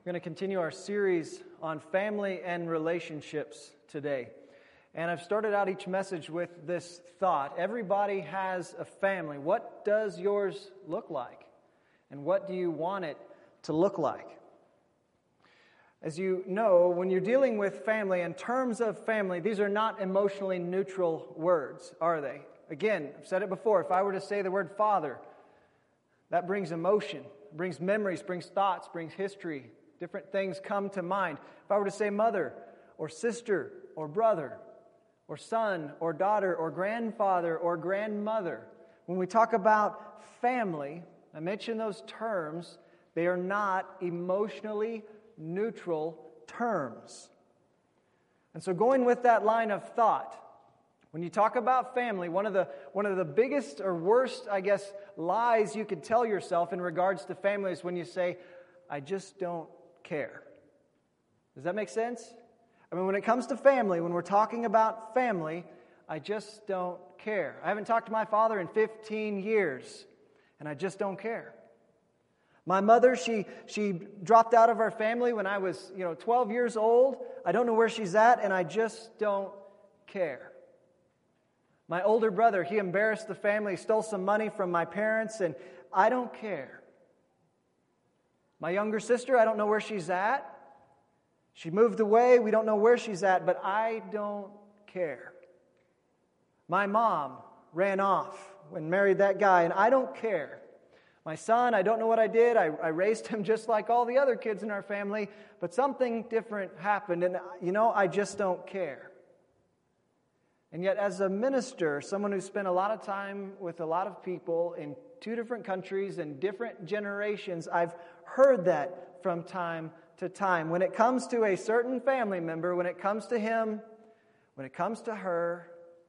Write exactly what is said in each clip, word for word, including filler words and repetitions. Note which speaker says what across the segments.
Speaker 1: We're going to continue our series on family and relationships today. And I've started out each message with this thought. Everybody has a family. What does yours look like? And what do you want it to look like? As you know, when you're dealing with family, in terms of family, these are not emotionally neutral words, are they? Again, I've said it before. If I were to say the word father, that brings emotion, brings memories, brings thoughts, brings history. Different things come to mind. If I were to say mother or sister or brother or son or daughter or grandfather or grandmother, when we talk about family, I mention those terms, they are not emotionally neutral terms. And so going with that line of thought, when you talk about family, one of the one of the biggest or worst, I guess, lies you could tell yourself in regards to family is when you say, I just don't care. Does that make sense? I mean, when it comes to family, when we're talking about family, I just don't care. I haven't talked to my father in fifteen years, and I just don't care. My mother, she she dropped out of our family when I was, you know, twelve years old. I don't know where she's at, and I just don't care. My older brother, he embarrassed the family, stole some money from my parents, and I don't care. My younger sister, I don't know where she's at. She moved away. We don't know where she's at, but I don't care. My mom ran off and married that guy, and I don't care. My son, I don't know what I did. I, I raised him just like all the other kids in our family, but something different happened, and, you know, I just don't care. And yet, as a minister, someone who spent a lot of time with a lot of people in two different countries and different generations, I've heard that from time to time. When it comes to a certain family member, when it comes to him, when it comes to her,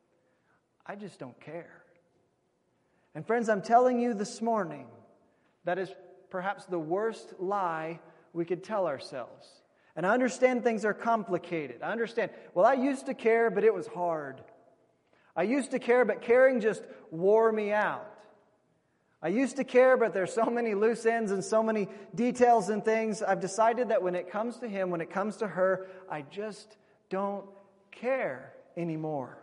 Speaker 1: I just don't care. And friends, I'm telling you this morning, that is perhaps the worst lie we could tell ourselves. And I understand things are complicated. I understand, well, I used to care, but it was hard. I used to care, but caring just wore me out. I used to care, but there's so many loose ends and so many details and things. I've decided that when it comes to him, when it comes to her, I just don't care anymore.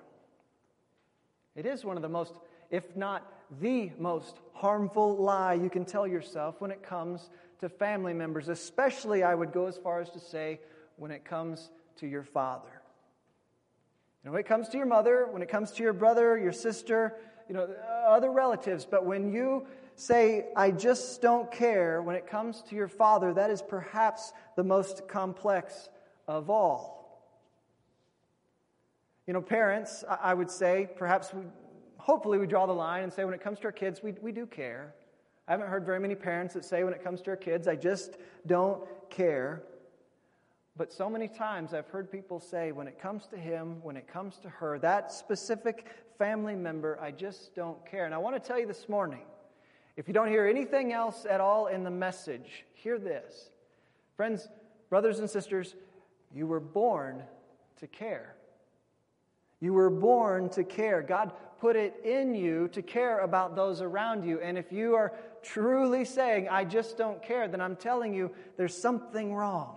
Speaker 1: It is one of the most, if not the most harmful lie you can tell yourself when it comes to family members, especially, I would go as far as to say, when it comes to your father. You know, when it comes to your mother, when it comes to your brother, your sister, you know, other relatives, but when you say, I just don't care, when it comes to your father, that is perhaps the most complex of all. You know, parents, I would say, perhaps, we, hopefully we draw the line and say when it comes to our kids, we, we do care. I haven't heard very many parents that say when it comes to our kids, I just don't care. But so many times I've heard people say, when it comes to him, when it comes to her, that specific family member, I just don't care. And I want to tell you this morning, if you don't hear anything else at all in the message, hear this. Friends, brothers and sisters, you were born to care. You were born to care. God put it in you to care about those around you. And if you are truly saying, I just don't care, then I'm telling you, there's something wrong.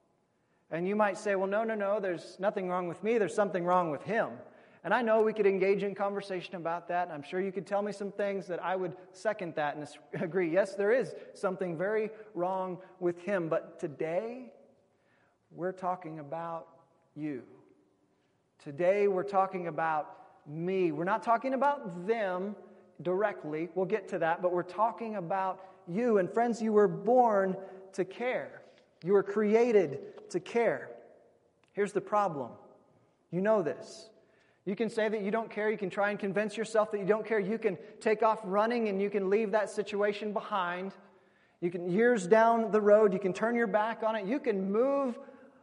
Speaker 1: And you might say, well, no, no, no, there's nothing wrong with me. There's something wrong with him. And I know we could engage in conversation about that. And I'm sure you could tell me some things that I would second that and agree. Yes, there is something very wrong with him. But today, we're talking about you. Today, we're talking about me. We're not talking about them directly. We'll get to that. But we're talking about you. And friends, you were born to care. You were created to care. Here's the problem. You know this. You can say that you don't care. You can try and convince yourself that you don't care. You can take off running and you can leave that situation behind. You can, years down the road, you can turn your back on it. You can move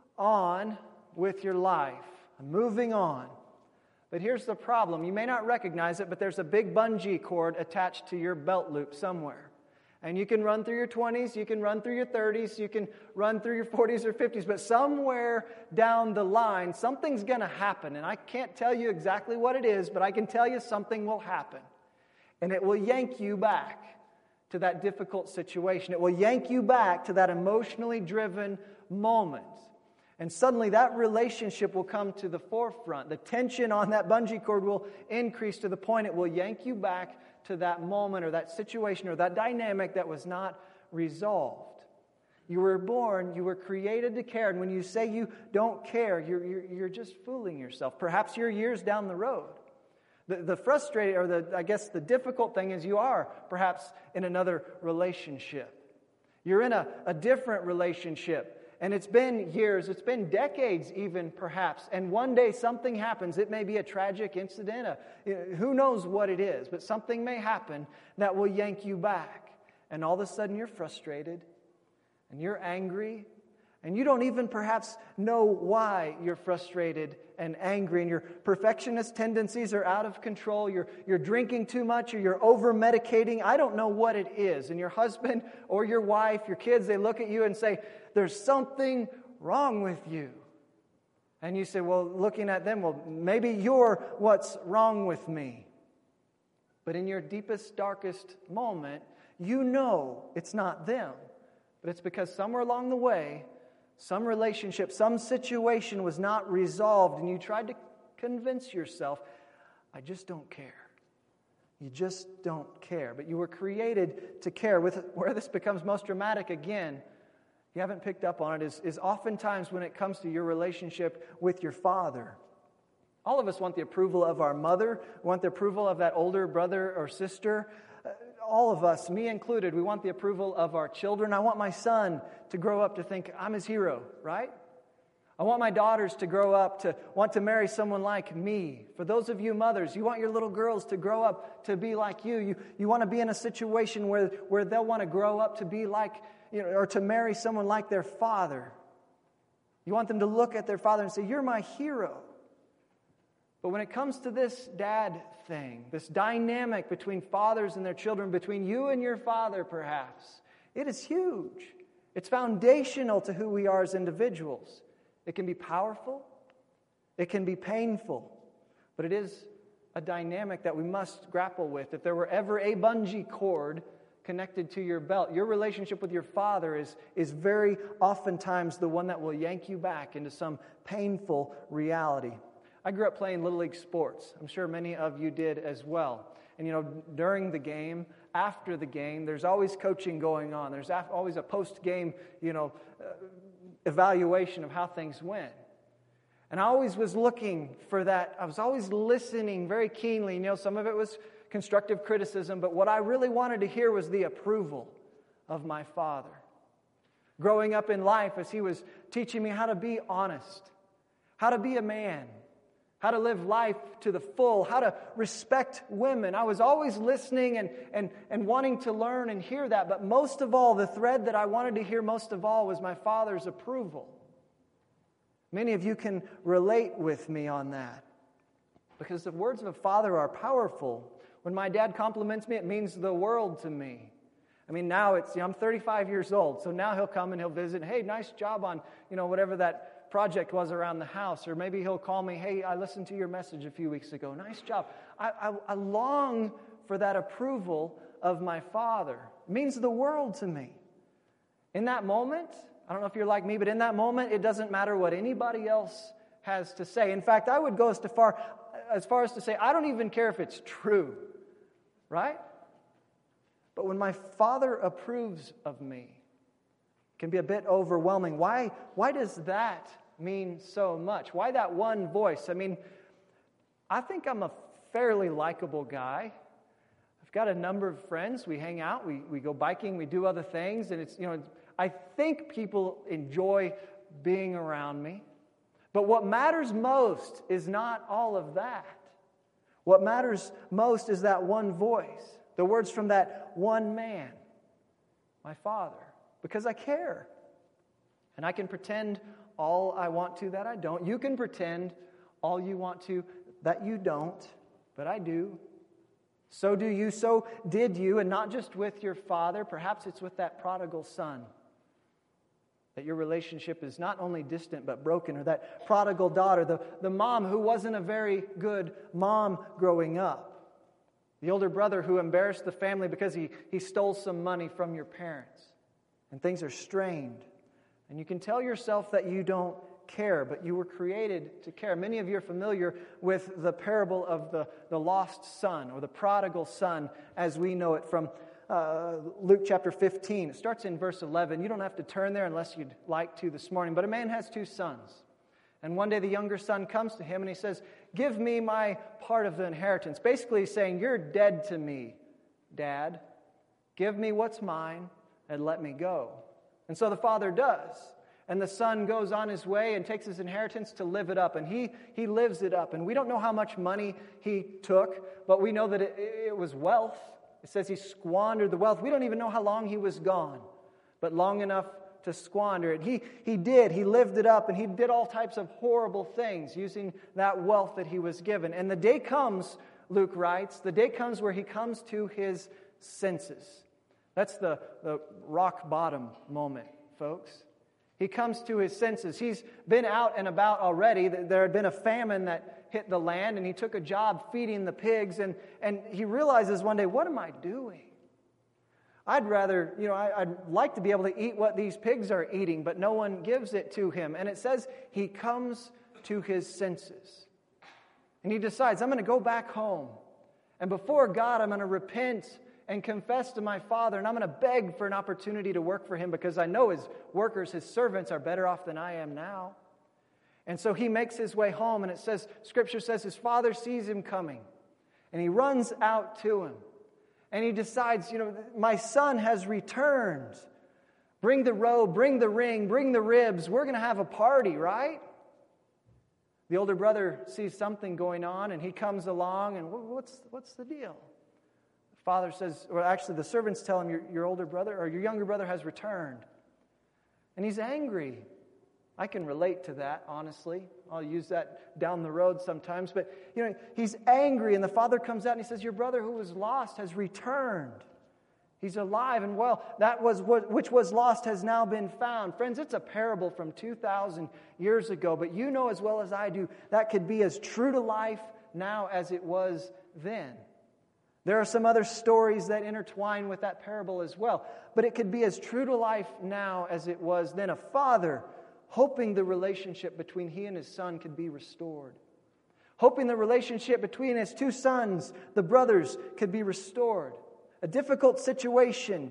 Speaker 1: on with your life. Moving on. But here's the problem. You may not recognize it, but there's a big bungee cord attached to your belt loop somewhere. And you can run through your twenties, you can run through your thirties, you can run through your forties or fifties, but somewhere down the line, something's going to happen. And I can't tell you exactly what it is, but I can tell you something will happen. And it will yank you back to that difficult situation. It will yank you back to that emotionally driven moment. And suddenly that relationship will come to the forefront. The tension on that bungee cord will increase to the point it will yank you back to that moment or that situation or that dynamic that was not resolved. You were born, you were created to care. And when you say you don't care, you're, you're, you're just fooling yourself. Perhaps you're years down the road. The, the frustrating, or the I guess the difficult thing is you are perhaps in another relationship. You're in a, a different relationship. And it's been years, it's been decades even perhaps. And one day something happens. It may be a tragic incident. A, who knows what it is. But something may happen that will yank you back. And all of a sudden you're frustrated. And you're angry. And you don't even perhaps know why you're frustrated and angry. And your perfectionist tendencies are out of control. You're, you're drinking too much or you're over-medicating. I don't know what it is. And your husband or your wife, your kids, they look at you and say, there's something wrong with you. And you say, well, looking at them, well, maybe you're what's wrong with me. But in your deepest, darkest moment, you know it's not them. But it's because somewhere along the way, some relationship, some situation was not resolved, and you tried to convince yourself, I just don't care. You just don't care. But you were created to care. With where this becomes most dramatic again, you haven't picked up on it, is, is oftentimes when it comes to your relationship with your father. All of us want the approval of our mother, we want the approval of that older brother or sister. All of us, me included, we want the approval of our children. I want my son to grow up to think I'm his hero, right? I want my daughters to grow up to want to marry someone like me. For those of you mothers, you want your little girls to grow up to be like you. You, you want to be in a situation where, where they'll want to grow up to be like, you know, or to marry someone like their father. You want them to look at their father and say, you're my hero. But when it comes to this dad thing, this dynamic between fathers and their children, between you and your father perhaps, it is huge. It's foundational to who we are as individuals. It can be powerful. It can be painful. But it is a dynamic that we must grapple with. If there were ever a bungee cord connected to your belt, your relationship with your father is, is very oftentimes the one that will yank you back into some painful reality. I grew up playing Little League sports. I'm sure many of you did as well. And, you know, during the game, after the game, there's always coaching going on. There's always a post-game, you know, uh, evaluation of how things went. And I always was looking for that. I was always listening very keenly. You know, some of it was constructive criticism, but what I really wanted to hear was the approval of my father. Growing up in life, as he was teaching me how to be honest, how to be a man, how to live life to the full, how to respect women. I was always listening and, and, and wanting to learn and hear that. But most of all, the thread that I wanted to hear most of all was my father's approval. Many of you can relate with me on that. Because the words of a father are powerful. When my dad compliments me, it means the world to me. I mean, now it's, you know, I'm thirty-five years old, so now he'll come and he'll visit. Hey, nice job on, you know, whatever that project was around the house. Or maybe he'll call me, hey, I listened to your message a few weeks ago. Nice job. I, I, I long for that approval of my father. It means the world to me. In that moment, I don't know if you're like me, but in that moment, it doesn't matter what anybody else has to say. In fact, I would go as far, as far as to say, I don't even care if it's true. Right? But when my father approves of me, it can be a bit overwhelming. Why, why does that mean so much? Why that one voice? I mean, I think I'm a fairly likable guy. I've got a number of friends. We hang out, we, we go biking, we do other things, and it's, you know, I think people enjoy being around me. But what matters most is not all of that. What matters most is that one voice, the words from that one man, my father, because I care. And I can pretend all I want to that I don't. You can pretend all you want to that you don't, but I do. So do you, so did you, and not just with your father. Perhaps it's with that prodigal son. That your relationship is not only distant but broken, or that prodigal daughter, the, the mom who wasn't a very good mom growing up. The older brother who embarrassed the family because he, he stole some money from your parents. And things are strained. And you can tell yourself that you don't care, but you were created to care. Many of you are familiar with the parable of the, the lost son, or the prodigal son, as we know it from uh, Luke chapter fifteen. It starts in verse eleven. You don't have to turn there unless you'd like to this morning. But a man has two sons. And one day the younger son comes to him and he says, "Give me my part of the inheritance." Basically he's saying, "You're dead to me, Dad. Give me what's mine and let me go." And so the father does. And the son goes on his way and takes his inheritance to live it up. And he, he lives it up. And we don't know how much money he took, but we know that it, it was wealth. It says he squandered the wealth. We don't even know how long he was gone, but long enough to squander it. He, he did. He lived it up, and he did all types of horrible things using that wealth that he was given. And the day comes, Luke writes, the day comes where he comes to his senses. That's the, the rock bottom moment, folks. He comes to his senses. He's been out and about already. There had been a famine that hit the land, and he took a job feeding the pigs, and, and he realizes one day, what am I doing? I'd rather, you know, I, I'd like to be able to eat what these pigs are eating, but no one gives it to him. And it says he comes to his senses. And he decides, I'm going to go back home. And before God, I'm going to repent and confess to my father, and I'm going to beg for an opportunity to work for him because I know his workers, his servants, are better off than I am now. And so he makes his way home, and it says, Scripture says his father sees him coming, and he runs out to him. And he decides, you know, my son has returned. Bring the robe, bring the ring, bring the ribs. We're going to have a party, right? The older brother sees something going on, and he comes along, and what's what's the deal? The father says, or actually the servants tell him, your, your older brother or your younger brother has returned. And he's angry. I can relate to that, honestly. I'll use that down the road sometimes. But, you know, he's angry, and the father comes out and he says, your brother who was lost has returned. He's alive and well. That was what, which was lost has now been found. Friends, it's a parable from two thousand years ago, but you know as well as I do, that could be as true to life now as it was then. There are some other stories that intertwine with that parable as well, but it could be as true to life now as it was then. A father hoping the relationship between he and his son could be restored. Hoping the relationship between his two sons, the brothers, could be restored. A difficult situation,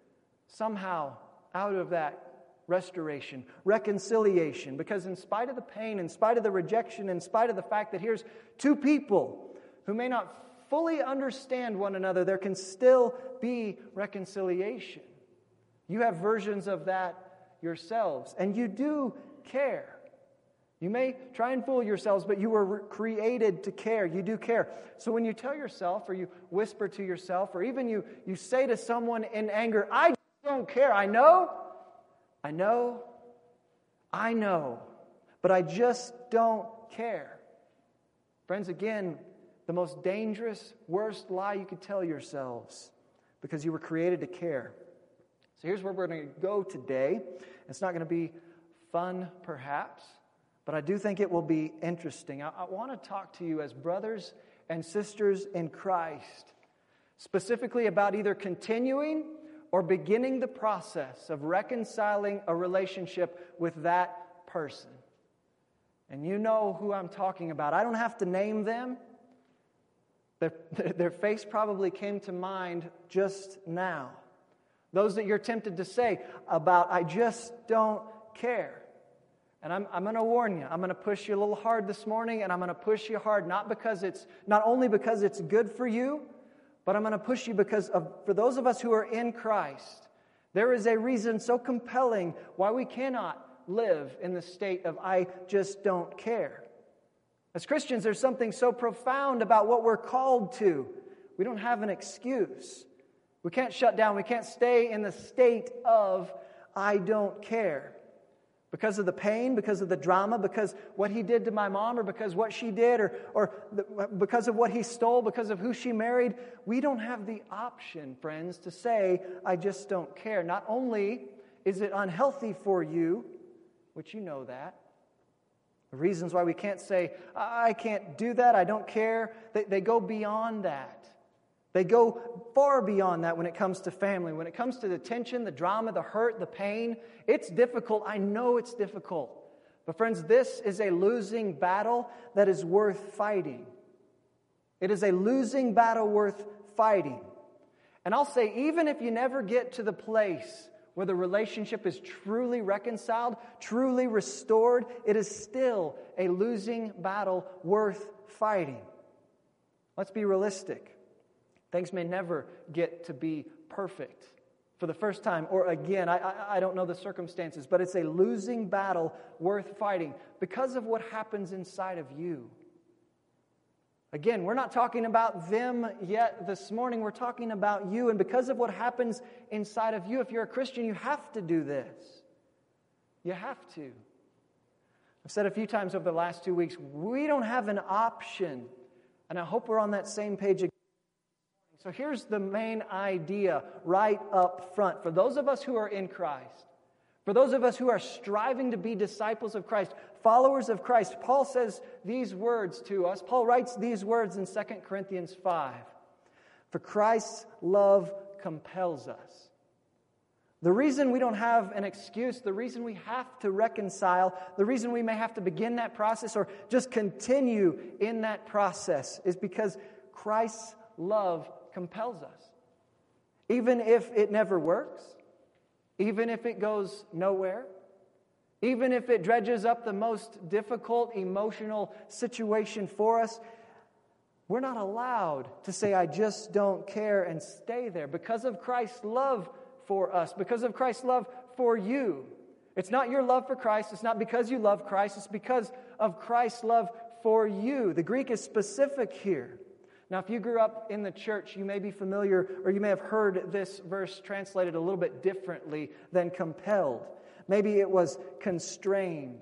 Speaker 1: somehow out of that restoration, reconciliation. Because in spite of the pain, in spite of the rejection, in spite of the fact that here's two people who may not fully understand one another, there can still be reconciliation. You have versions of that yourselves, and you do care. You may try and fool yourselves, but you were created to care. You do care. So when you tell yourself, or you whisper to yourself, or even you, you say to someone in anger, I just don't care. I know, I know, I know, but I just don't care. Friends, again, the most dangerous, worst lie you could tell yourselves, because you were created to care. So here's where we're going to go today. It's not going to be fun, perhaps, but I do think it will be interesting. I, I want to talk to you as brothers and sisters in Christ, specifically about either continuing or beginning the process of reconciling a relationship with that person. And you know who I'm talking about. I don't have to name them. Their, their face probably came to mind just now. Those that you're tempted to say about, I just don't care. And I'm, I'm going to warn you. I'm going to push you a little hard this morning, and I'm going to push you hard not because it's not only because it's good for you, but I'm going to push you because of, for those of us who are in Christ, there is a reason so compelling why we cannot live in the state of I just don't care. As Christians, there's something so profound about what we're called to. We don't have an excuse. We can't shut down. We can't stay in the state of I don't care. Because of the pain, because of the drama, because what he did to my mom, or because what she did, or, or the, because of what he stole, because of who she married. We don't have the option, friends, to say, I just don't care. Not only is it unhealthy for you, which you know that, the reasons why we can't say, I can't do that, I don't care, they, they go beyond that. They go far beyond that when it comes to family. When it comes to the tension, the drama, the hurt, the pain, it's difficult. I know it's difficult. But friends, this is a losing battle that is worth fighting. It is a losing battle worth fighting. And I'll say, even if you never get to the place where the relationship is truly reconciled, truly restored, it is still a losing battle worth fighting. Let's be realistic. Things may never get to be perfect for the first time or again. I, I, I don't know the circumstances, but it's a losing battle worth fighting because of what happens inside of you. Again, we're not talking about them yet this morning. We're talking about you. And because of what happens inside of you, if you're a Christian, you have to do this. You have to. I've said a few times over the last two weeks, we don't have an option. And I hope we're on that same page again. So here's the main idea right up front. For those of us who are in Christ, for those of us who are striving to be disciples of Christ, followers of Christ, Paul says these words to us. Paul writes these words in Second Corinthians five. For Christ's love compels us. The reason we don't have an excuse, the reason we have to reconcile, the reason we may have to begin that process or just continue in that process is because Christ's love compels us. Even if it never works, even if it goes nowhere, even if it dredges up the most difficult emotional situation for us, we're not allowed to say, I just don't care and stay there because of Christ's love for us, because of Christ's love for you. It's not your love for Christ. It's not because you love Christ. It's because of Christ's love for you. The Greek is specific here. Now, if you grew up in the church, you may be familiar or you may have heard this verse translated a little bit differently than compelled. Maybe it was constrained.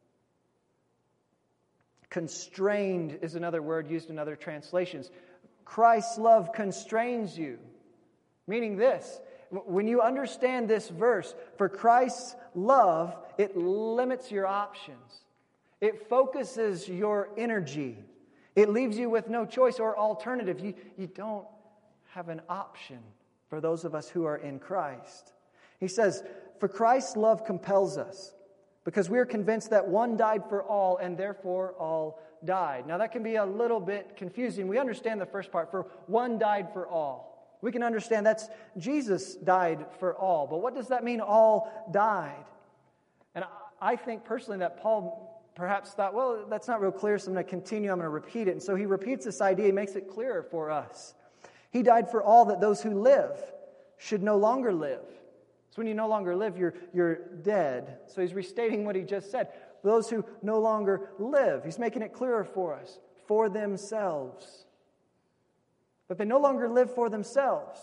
Speaker 1: Constrained is another word used in other translations. Christ's love constrains you. Meaning this, when you understand this verse, for Christ's love, it limits your options. It focuses your energy. It leaves you with no choice or alternative. You, you don't have an option for those of us who are in Christ. He says, for Christ's love compels us because we are convinced that one died for all and therefore all died. Now that can be a little bit confusing. We understand the first part, for one died for all. We can understand that's Jesus died for all. But what does that mean, all died? And I think personally that Paul perhaps thought, well, that's not real clear, so I'm going to continue, I'm going to repeat it. And so he repeats this idea, he makes it clearer for us. He died for all that those who live should no longer live. So when you no longer live, you're, you're dead. So he's restating what he just said. Those who no longer live. He's making it clearer for us. For themselves. But they no longer live for themselves.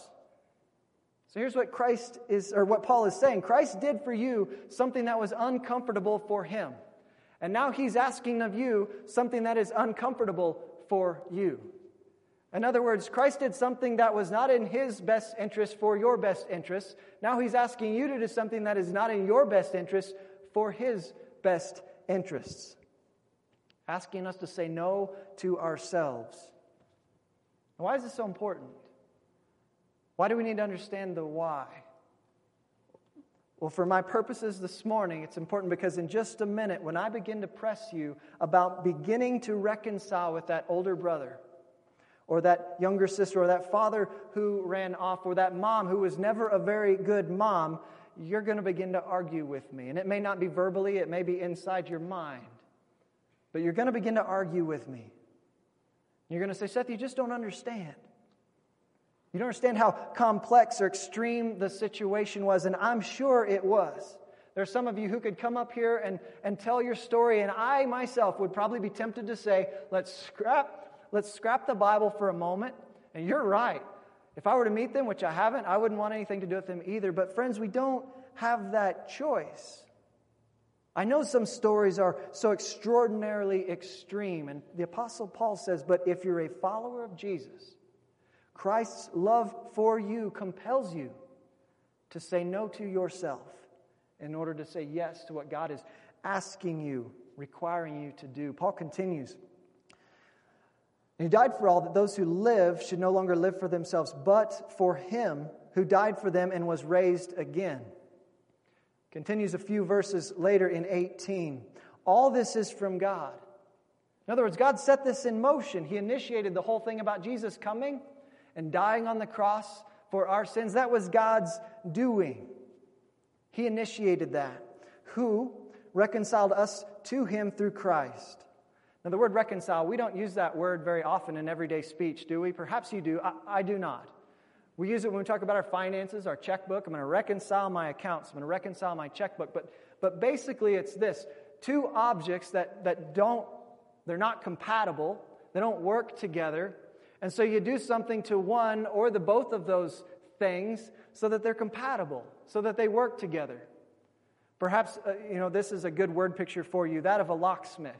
Speaker 1: So here's what Christ is, or what Paul is saying. Christ did for you something that was uncomfortable for him. And now he's asking of you something that is uncomfortable for you. In other words, Christ did something that was not in his best interest for your best interest. Now he's asking you to do something that is not in your best interest for his best interests. Asking us to say no to ourselves. And why is this so important? Why do we need to understand the why? Well, for my purposes this morning, it's important because in just a minute, when I begin to press you about beginning to reconcile with that older brother, or that younger sister, or that father who ran off, or that mom who was never a very good mom, you're going to begin to argue with me. And it may not be verbally, it may be inside your mind. But you're going to begin to argue with me. You're going to say, Seth, you just don't understand. You don't understand how complex or extreme the situation was, and I'm sure it was. There's some of you who could come up here and, and tell your story, and I myself would probably be tempted to say, let's scrap, let's scrap the Bible for a moment. And you're right. If I were to meet them, which I haven't, I wouldn't want anything to do with them either. But friends, we don't have that choice. I know some stories are so extraordinarily extreme, and the Apostle Paul says, but if you're a follower of Jesus, Christ's love for you compels you to say no to yourself in order to say yes to what God is asking you, requiring you to do. Paul continues, And he died for all, that those who live should no longer live for themselves, but for him who died for them and was raised again. Continues a few verses later in eighteen. All this is from God. In other words, God set this in motion. He initiated the whole thing about Jesus coming and dying on the cross for our sins. That was God's doing. He initiated that. Who reconciled us to him through Christ. Now, the word reconcile, we don't use that word very often in everyday speech, do we? Perhaps you do. I, I do not. We use it when we talk about our finances, our checkbook. I'm going to reconcile my accounts. I'm going to reconcile my checkbook. But, but basically, it's this. Two objects that, that don't, they're not compatible. They don't work together. And so you do something to one or the both of those things so that they're compatible, so that they work together. Perhaps, uh, you know, this is a good word picture for you, that of a locksmith.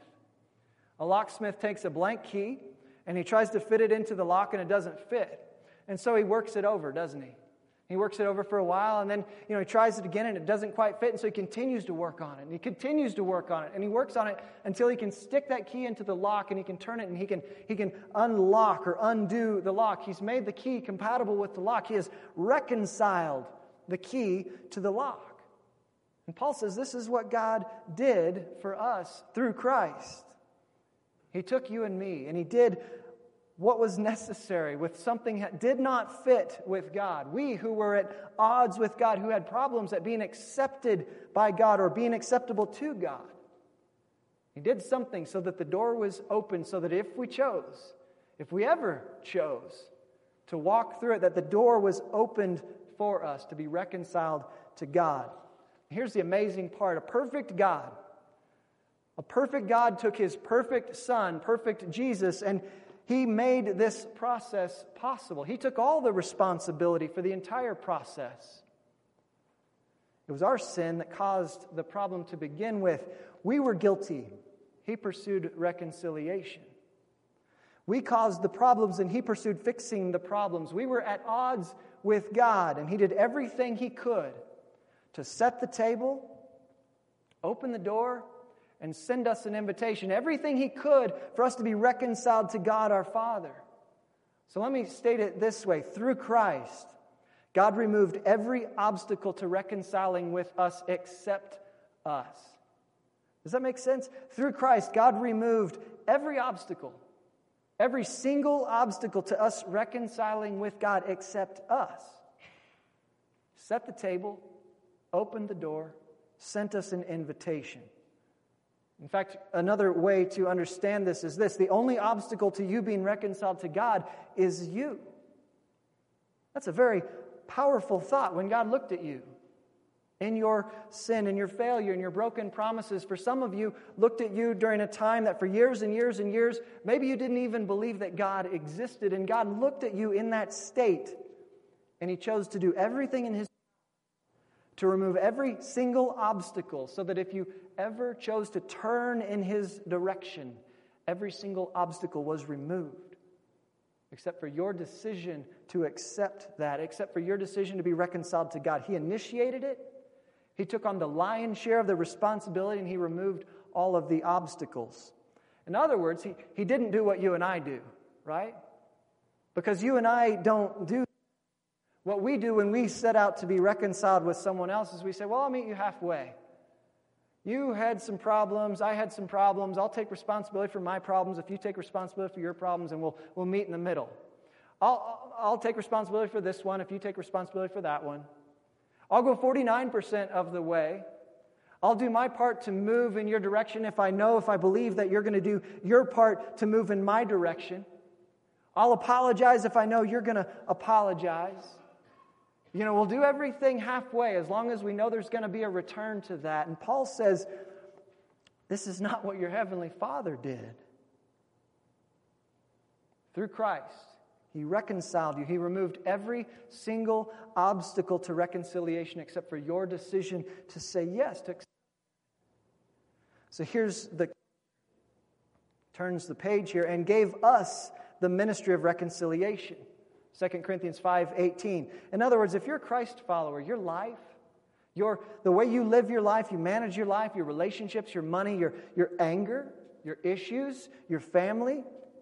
Speaker 1: A locksmith takes a blank key and he tries to fit it into the lock and it doesn't fit. And so he works it over, doesn't he? He works it over for a while and then, you know, he tries it again and it doesn't quite fit. And so he continues to work on it and he continues to work on it and he works on it until he can stick that key into the lock and he can turn it and he can, he can unlock or undo the lock. He's made the key compatible with the lock. He has reconciled the key to the lock. And Paul says this is what God did for us through Christ. He took you and me and he did what was necessary with something that did not fit with God. We who were at odds with God, who had problems at being accepted by God or being acceptable to God. He did something so that the door was open, so that if we chose, if we ever chose to walk through it, that the door was opened for us to be reconciled to God. Here's the amazing part. A perfect God, a perfect God took his perfect Son, perfect Jesus, and he made this process possible. He took all the responsibility for the entire process. It was our sin that caused the problem to begin with. We were guilty. He pursued reconciliation. We caused the problems and he pursued fixing the problems. We were at odds with God and he did everything he could to set the table, open the door, and send us an invitation. Everything he could for us to be reconciled to God our Father. So let me state it this way. Through Christ, God removed every obstacle to reconciling with us except us. Does that make sense? Through Christ, God removed every obstacle, every single obstacle to us reconciling with God except us. Set the table, opened the door, sent us an invitation. In fact, another way to understand this is this. The only obstacle to you being reconciled to God is you. That's a very powerful thought when God looked at you in your sin, in your failure, in your broken promises. For some of you, looked at you during a time that for years and years and years, maybe you didn't even believe that God existed. And God looked at you in that state, and he chose to do everything in his to remove every single obstacle so that if you ever chose to turn in his direction, every single obstacle was removed. Except for your decision to accept that, except for your decision to be reconciled to God. He initiated it. He took on the lion's share of the responsibility and he removed all of the obstacles. In other words, he, he didn't do what you and I do, right? Because you and I don't do what we do when we set out to be reconciled with someone else is we say, well, I'll meet you halfway. You had some problems, I had some problems, I'll take responsibility for my problems if you take responsibility for your problems, and we'll we'll meet in the middle. I'll, I'll take responsibility for this one if you take responsibility for that one. I'll go forty-nine percent of the way. I'll do my part to move in your direction if I know, if I believe that you're going to do your part to move in my direction. I'll apologize if I know you're going to apologize. You know, we'll do everything halfway as long as we know there's going to be a return to that. And Paul says, this is not what your heavenly Father did. Through Christ, he reconciled you. He removed every single obstacle to reconciliation except for your decision to say yes. To accept. So here's the, turns the page here, and gave us the ministry of reconciliation. Second Corinthians five eighteen. In other words, if you're a Christ follower, your life, your the way you live your life, you manage your life, your relationships, your money, your, your anger, your issues, your family,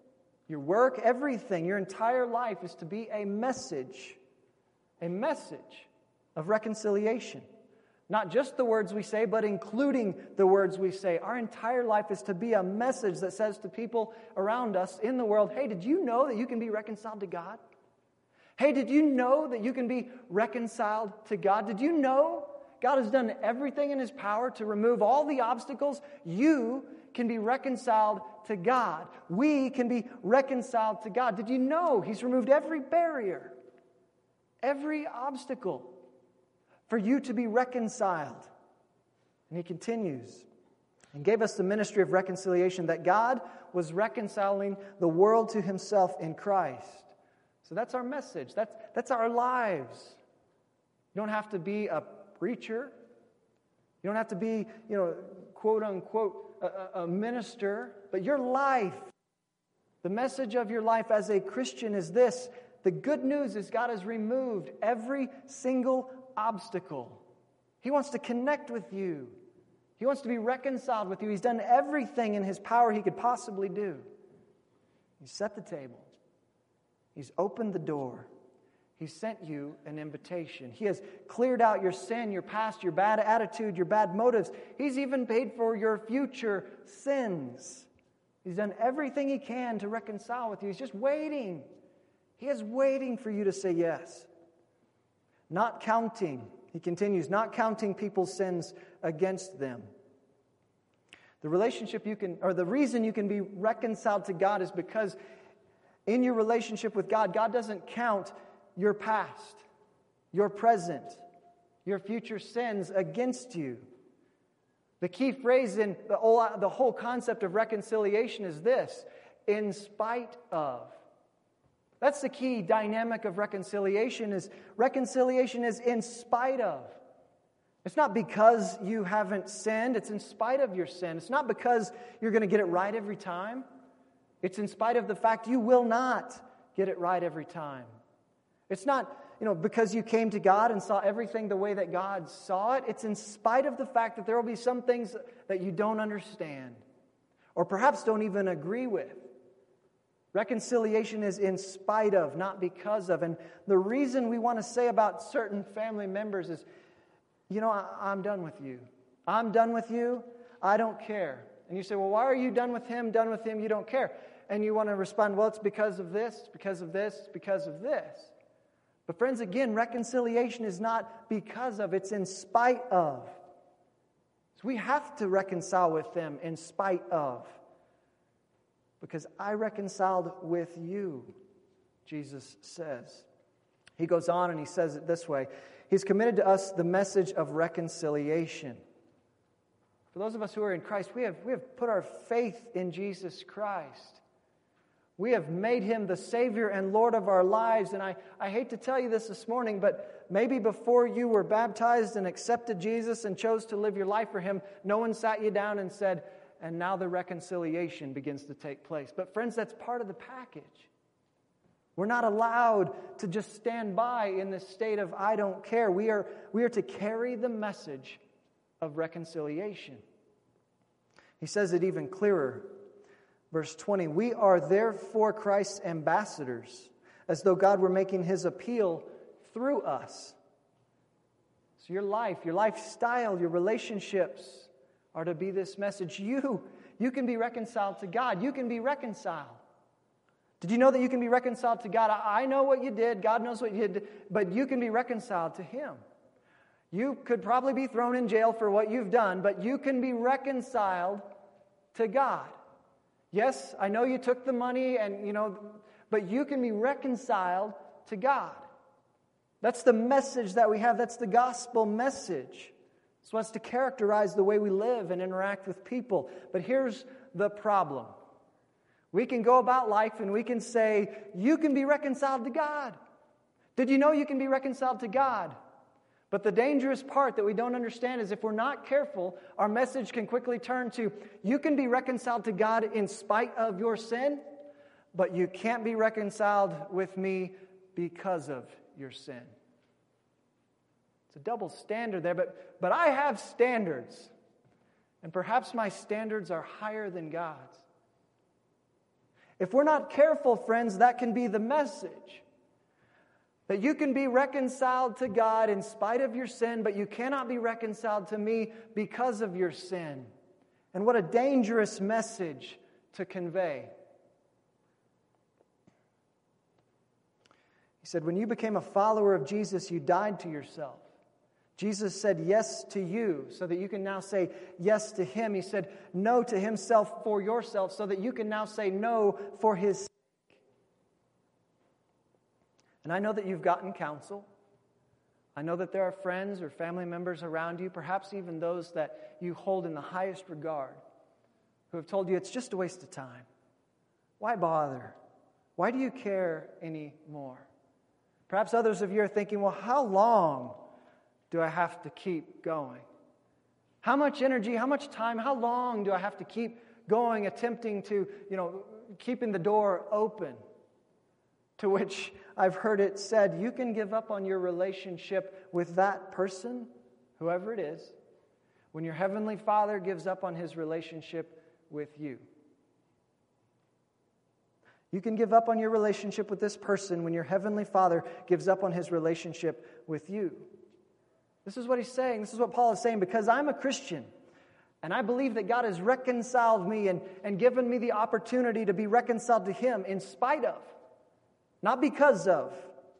Speaker 1: your work, everything, your entire life is to be a message, a message of reconciliation. Not just the words we say, but including the words we say. Our entire life is to be a message that says to people around us in the world, hey, did you know that you can be reconciled to God? Hey, did you know that you can be reconciled to God? Did you know God has done everything in His power to remove all the obstacles? You can be reconciled to God. We can be reconciled to God. Did you know He's removed every barrier, every obstacle for you to be reconciled? And He continues and gave us the ministry of reconciliation, that God was reconciling the world to Himself in Christ. So that's our message. That's, that's our lives. You don't have to be a preacher. You don't have to be, you know, quote unquote, a, a minister. But your life, the message of your life as a Christian is this. The good news is God has removed every single obstacle. He wants to connect with you. He wants to be reconciled with you. He's done everything in His power He could possibly do. He set the table. He's opened the door. He sent you an invitation. He has cleared out your sin, your past, your bad attitude, your bad motives. He's even paid for your future sins. He's done everything He can to reconcile with you. He's just waiting. He is waiting for you to say yes. Not counting, he continues, not counting people's sins against them. The relationship you can, or the reason you can be reconciled to God is because in your relationship with God, God doesn't count your past, your present, your future sins against you. The key phrase in the whole, the whole concept of reconciliation is this: in spite of. That's the key dynamic of reconciliation, is reconciliation is in spite of. It's not because you haven't sinned, it's in spite of your sin. It's not because you're going to get it right every time. It's in spite of the fact you will not get it right every time. It's not, you know, because you came to God and saw everything the way that God saw it. It's in spite of the fact that there will be some things that you don't understand or perhaps don't even agree with. Reconciliation is in spite of, not because of. And the reason we want to say about certain family members is, you know, I, I'm done with you. I'm done with you. I don't care. And you say, well, why are you done with him, done with him, you don't care? And you want to respond, well, it's because of this, because of this, because of this. But friends, again, reconciliation is not because of, it's in spite of. So we have to reconcile with them in spite of. Because I reconciled with you, Jesus says. He goes on and he says it this way. He's committed to us the message of reconciliation. For those of us who are in Christ, we have, we have put our faith in Jesus Christ. We have made Him the Savior and Lord of our lives. And I, I hate to tell you this this morning, but maybe before you were baptized and accepted Jesus and chose to live your life for Him, no one sat you down and said, and now the reconciliation begins to take place. But friends, that's part of the package. We're not allowed to just stand by in this state of I don't care. We are, we are to carry the message of reconciliation. He says it even clearer. Verse twenty, we are therefore Christ's ambassadors, as though God were making His appeal through us. So your life, your lifestyle, your relationships are to be this message. You, you can be reconciled to God. You can be reconciled. Did you know that you can be reconciled to God? I know what you did. God knows what you did. But you can be reconciled to Him. You could probably be thrown in jail for what you've done, but you can be reconciled to God. Yes, I know you took the money and, you know, but you can be reconciled to God. That's the message that we have. That's the gospel message. It's what's to characterize the way we live and interact with people. But here's the problem. We can go about life and we can say, you can be reconciled to God. Did you know you can be reconciled to God? But the dangerous part that we don't understand is if we're not careful, our message can quickly turn to, you can be reconciled to God in spite of your sin, but you can't be reconciled with me because of your sin. It's a double standard there, but, but I have standards. And perhaps my standards are higher than God's. If we're not careful, friends, that can be the message. That you can be reconciled to God in spite of your sin, but you cannot be reconciled to me because of your sin. And what a dangerous message to convey. He said, when you became a follower of Jesus, you died to yourself. Jesus said yes to you so that you can now say yes to Him. He said no to Himself for yourself so that you can now say no for His sake. And I know that you've gotten counsel. I know that there are friends or family members around you, perhaps even those that you hold in the highest regard, who have told you it's just a waste of time. Why bother? Why do you care anymore? Perhaps others of you are thinking, well, how long do I have to keep going? How much energy, how much time, how long do I have to keep going, attempting to, you know, keeping the door open? To which I've heard it said, you can give up on your relationship with that person, whoever it is, when your Heavenly Father gives up on His relationship with you. You can give up on your relationship with this person when your Heavenly Father gives up on His relationship with you. This is what he's saying. This is what Paul is saying. Because I'm a Christian, and I believe that God has reconciled me and, and given me the opportunity to be reconciled to Him in spite of, not because of.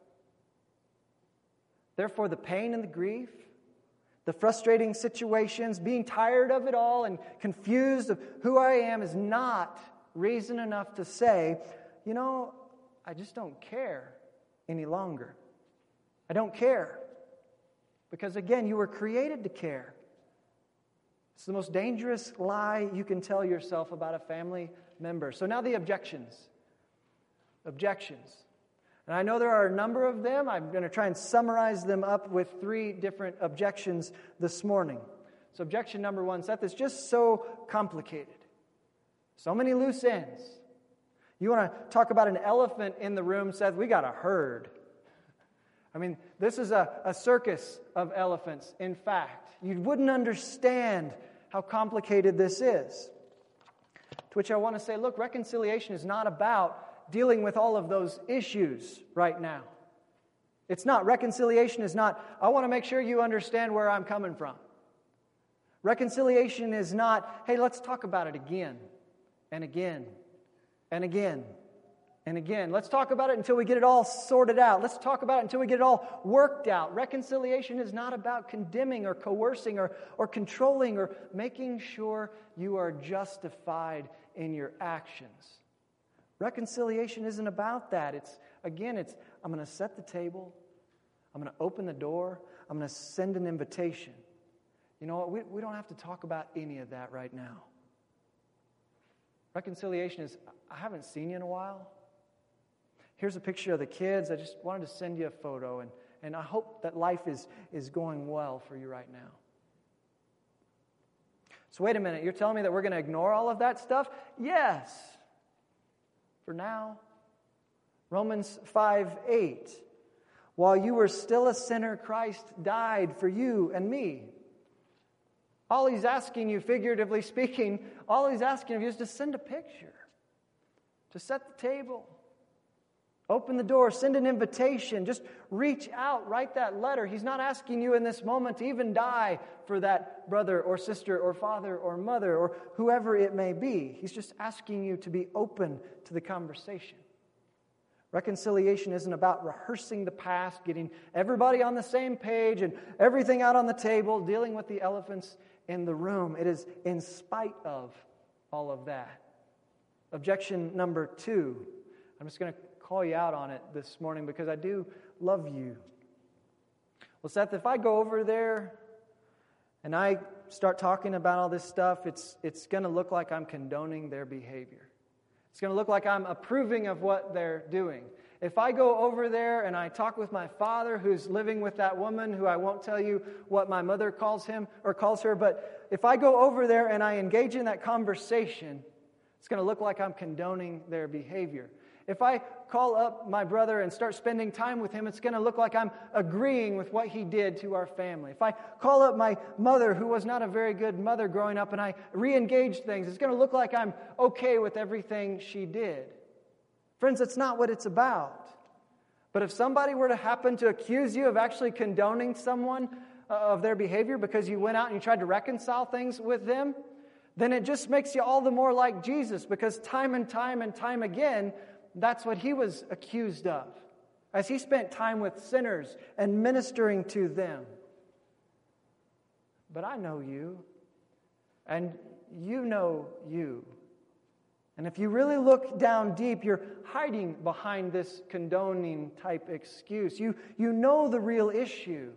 Speaker 1: Therefore, the pain and the grief, the frustrating situations, being tired of it all and confused of who I am is not reason enough to say, you know, I just don't care any longer. I don't care. Because again, you were created to care. It's the most dangerous lie you can tell yourself about a family member. So now the objections. Objections. And I know there are a number of them. I'm going to try and summarize them up with three different objections this morning. So objection number one, Seth, it's just so complicated. So many loose ends. You want to talk about an elephant in the room, Seth? We got a herd. I mean, this is a, a circus of elephants. In fact, you wouldn't understand how complicated this is. To which I want to say, look, reconciliation is not about dealing with all of those issues right now. It's not. Reconciliation is not, I want to make sure you understand where I'm coming from. Reconciliation is not, hey, let's talk about it again and again and again. And again, let's talk about it until we get it all sorted out. Let's talk about it until we get it all worked out. Reconciliation is not about condemning or coercing or, or controlling or making sure you are justified in your actions. Reconciliation isn't about that. It's, again, it's, I'm going to set the table. I'm going to open the door. I'm going to send an invitation. You know what? We, we don't have to talk about any of that right now. Reconciliation is, I haven't seen you in a while. Here's a picture of the kids. I just wanted to send you a photo, and, and I hope that life is, is going well for you right now. So wait a minute, you're telling me that we're going to ignore all of that stuff? Yes, for now. Romans five eight. While you were still a sinner, Christ died for you and me. All He's asking you, figuratively speaking, all He's asking of you is to send a picture, to set the table. Open the door, send an invitation, just reach out, write that letter. He's not asking you in this moment to even die for that brother or sister or father or mother or whoever it may be. He's just asking you to be open to the conversation. Reconciliation isn't about rehearsing the past, getting everybody on the same page and everything out on the table, dealing with the elephants in the room. It is in spite of all of that. Objection number two. I'm just going to call you out on it this morning because I do love you. Well, Seth, if I go over there and I start talking about all this stuff, it's it's going to look like I'm condoning their behavior. It's going to look like I'm approving of what they're doing. If I go over there and I talk with my father who's living with that woman who I won't tell you what my mother calls him or calls her, but if I go over there and I engage in that conversation, it's going to look like I'm condoning their behavior. If I call up my brother and start spending time with him, it's going to look like I'm agreeing with what he did to our family. If I call up my mother, who was not a very good mother growing up, and I re-engage things, it's going to look like I'm okay with everything she did. Friends, that's not what it's about. But if somebody were to happen to accuse you of actually condoning someone uh, of their behavior because you went out and you tried to reconcile things with them, then it just makes you all the more like Jesus, because time and time and time again, that's what he was accused of, as he spent time with sinners and ministering to them. But I know you, and you know you. And if you really look down deep, you're hiding behind this condoning type excuse. You, you know the real issue.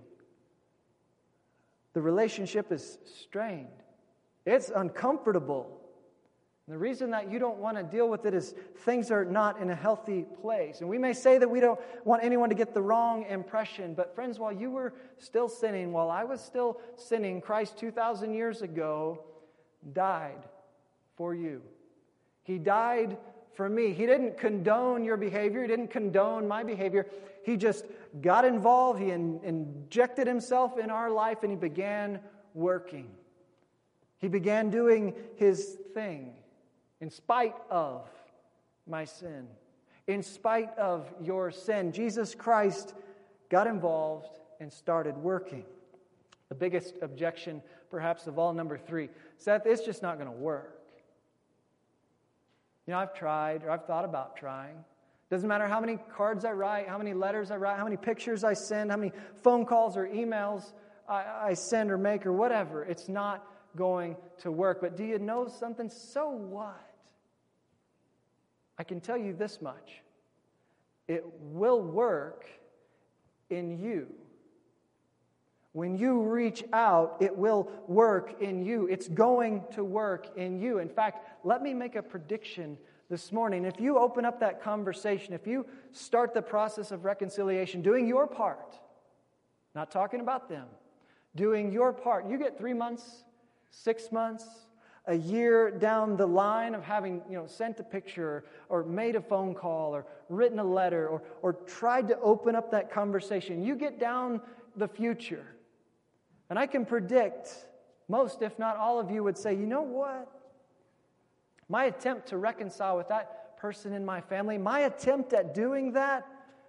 Speaker 1: The relationship is strained. It's uncomfortable. And the reason that you don't want to deal with it is things are not in a healthy place. And we may say that we don't want anyone to get the wrong impression, but friends, while you were still sinning, while I was still sinning, Christ two thousand years ago died for you. He died for me. He didn't condone your behavior. He didn't condone my behavior. He just got involved. He in, injected himself in our life, and he began working. He began doing his thing in spite of my sin, in spite of your sin. Jesus Christ got involved and started working. The biggest objection, perhaps of all, number three, Seth, it's just not going to work. You know, I've tried, or I've thought about trying. Doesn't matter how many cards I write, how many letters I write, how many pictures I send, how many phone calls or emails I, I send or make or whatever. It's not going to work. But do you know something? So what? I can tell you this much. It will work in you. When you reach out, it will work in you. It's going to work in you. In fact, let me make a prediction this morning. If you open up that conversation, if you start the process of reconciliation, doing your part, not talking about them, doing your part, you get three months, six months, a year down the line of having, you know, sent a picture or made a phone call or written a letter or, or tried to open up that conversation. You get down the future. And I can predict most, if not all of you would say, you know what? My attempt to reconcile with that person in my family, my attempt at doing that,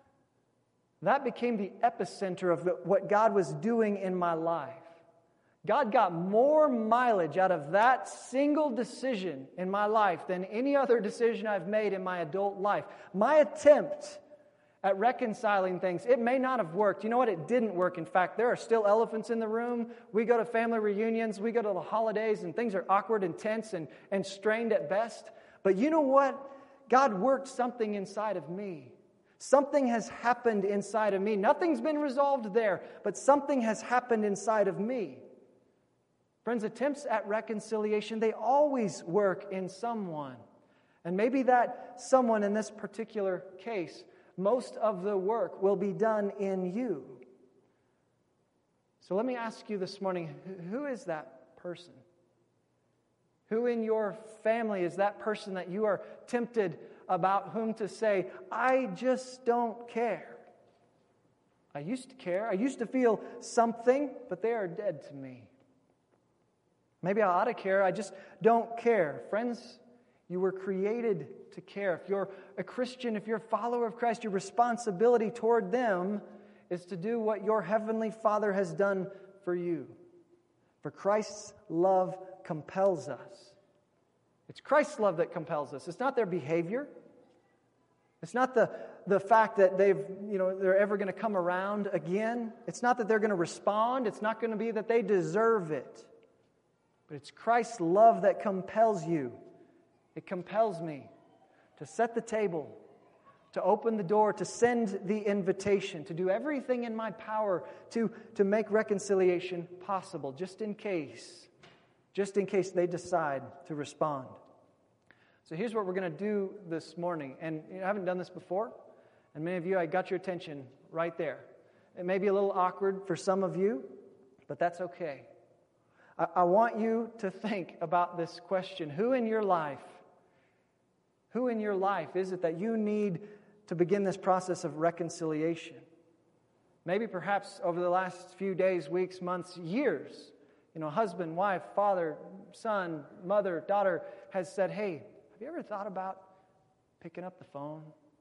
Speaker 1: that became the epicenter of what God was doing in my life. God got more mileage out of that single decision in my life than any other decision I've made in my adult life. My attempt at reconciling things, it may not have worked. You know what? It didn't work. In fact, there are still elephants in the room. We go to family reunions, we go to the holidays, and things are awkward and tense and, and strained at best. But you know what? God worked something inside of me. Something has happened inside of me. Nothing's been resolved there, but something has happened inside of me. Friends, attempts at reconciliation, they always work in someone. And maybe that someone in this particular case, most of the work will be done in you. So let me ask you this morning, who is that person? Who in your family is that person that you are tempted about whom to say, I just don't care? I used to care. I used to feel something, but they are dead to me. Maybe I ought to care. I just don't care. Friends, you were created to care. If you're a Christian, if you're a follower of Christ, your responsibility toward them is to do what your heavenly Father has done for you. For Christ's love compels us. It's Christ's love that compels us. It's not their behavior. It's not the, the fact that they've, you know, they're ever going to come around again. It's not that they're going to respond. It's not going to be that they deserve it. But it's Christ's love that compels you. It compels me to set the table, to open the door, to send the invitation, to do everything in my power to, to make reconciliation possible, just in case, just in case they decide to respond. So here's what we're going to do this morning. And I haven't done this before, and many of you, I got your attention right there. It may be a little awkward for some of you, but that's okay. I, I want you to think about this question. Who in your life Who in your life is it that you need to begin this process of reconciliation? Maybe perhaps over the last few days, weeks, months, years, you know, husband, wife, father, son, mother, daughter has said, hey, have you ever thought about picking up the phone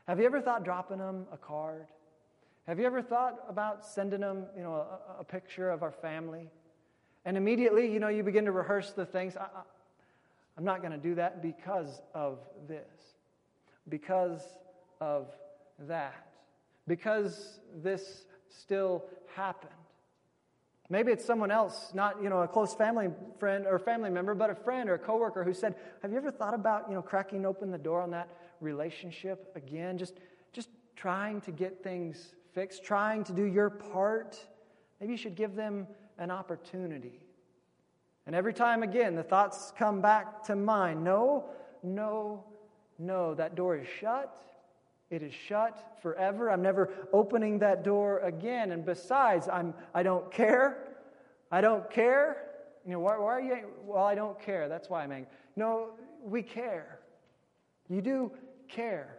Speaker 1: Have you ever thought dropping them a card? Have you ever thought about sending them, you know, a, a picture of our family? And immediately, you know, you begin to rehearse the things. I, I, I'm not going to do that because of this. Because of that. Because this still happened. Maybe it's someone else, not, you know, a close family friend or family member, but a friend or a coworker who said, have you ever thought about, you know, cracking open the door on that relationship again? Just, just trying to get things fixed, trying to do your part. Maybe you should give them an opportunity. And every time again, the thoughts come back to mind. No, no, no, that door is shut. It is shut forever. I'm never opening that door again. And besides, I'm, I don't care. I don't care. You know, why, why are you? Well, I don't care. That's why I'm angry. No, we care. You do care.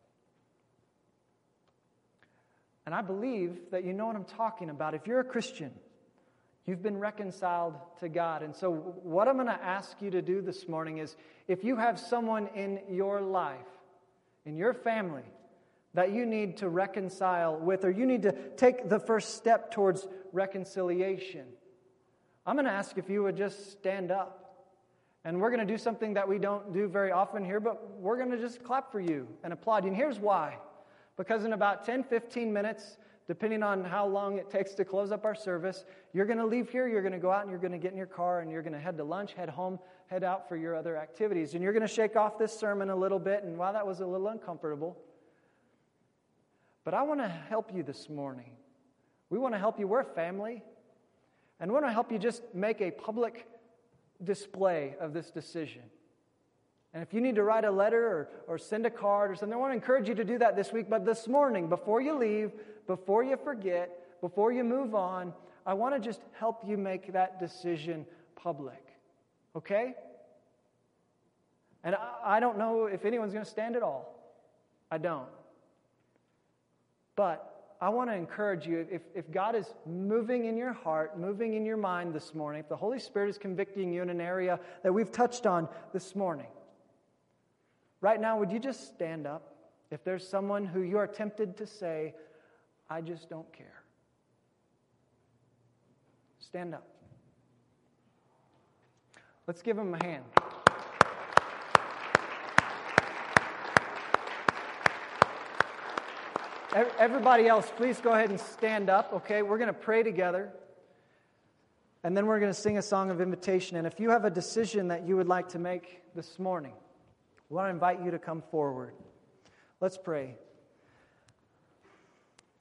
Speaker 1: And I believe that you know what I'm talking about. If you're a Christian, you've been reconciled to God. And so what I'm going to ask you to do this morning is, if you have someone in your life, in your family, that you need to reconcile with, or you need to take the first step towards reconciliation, I'm going to ask if you would just stand up. And we're going to do something that we don't do very often here, but we're going to just clap for you and applaud you. And here's why. Because in about ten, fifteen minutes, depending on how long it takes to close up our service, you're going to leave here, you're going to go out and you're going to get in your car and you're going to head to lunch, head home, head out for your other activities. And you're going to shake off this sermon a little bit, and wow, that was a little uncomfortable. But I want to help you this morning. We want to help you. We're a family. And we want to help you just make a public display of this decision. And if you need to write a letter or, or send a card or something, I want to encourage you to do that this week. But this morning, before you leave, before you forget, before you move on, I want to just help you make that decision public. Okay? And I, I don't know if anyone's going to stand at all. I don't. But I want to encourage you, if, if God is moving in your heart, moving in your mind this morning, if the Holy Spirit is convicting you in an area that we've touched on this morning, right now, would you just stand up? If there's someone who you are tempted to say, I just don't care. Stand up. Let's give them a hand. Everybody else, please go ahead and stand up, okay? We're going to pray together, and then we're going to sing a song of invitation. And if you have a decision that you would like to make this morning, we want to invite you to come forward. Let's pray.